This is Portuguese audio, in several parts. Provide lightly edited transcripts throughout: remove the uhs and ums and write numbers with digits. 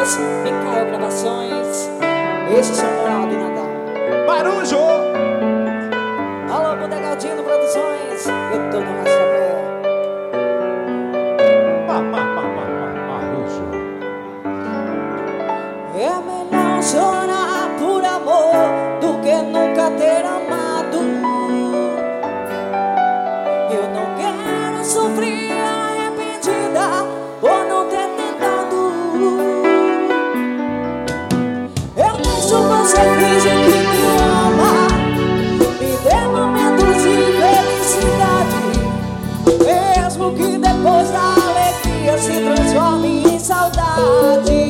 Lucas, Micael Gravações. Esse é o Moral do Natal. Marujo! Alô, Bodegaldino Produções. Eu tô no Rastapé. Marujo. É melhor chorar por amor do que nunca ter amado. Eu não quero sofrer arrependida por não ter tentado. Eu deixo você fingir que me ama, me dê momentos de felicidade, mesmo que depois da alegria se transforme em saudade.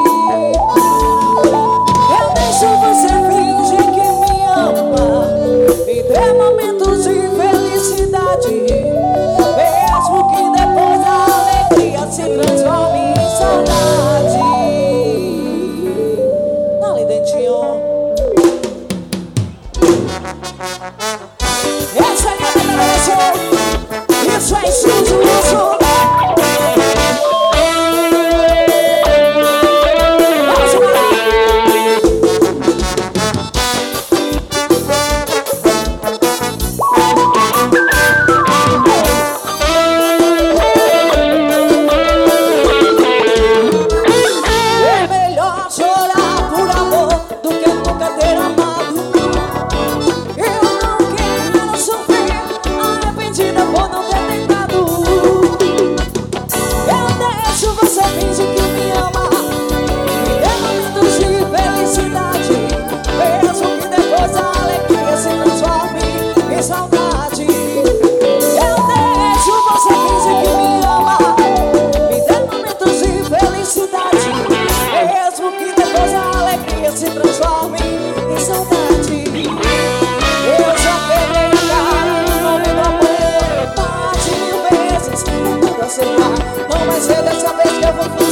Eu deixo você fingir que me ama, me dê momentos de felicidade, mesmo que depois da alegria se transforme em saudade. Dá-lhe, dentinho. Essa é a minha cabeça. Isso é estúdio, isso. Saudade. Eu deixo você fingir que me ama, me dê momentos de felicidade, mesmo que depois a alegria se transforme em saudade. Eu já quebrei a cara no nome do amor, bate 1000 vezes, tentando aceitar. Não vai ser dessa vez que eu vou fugir.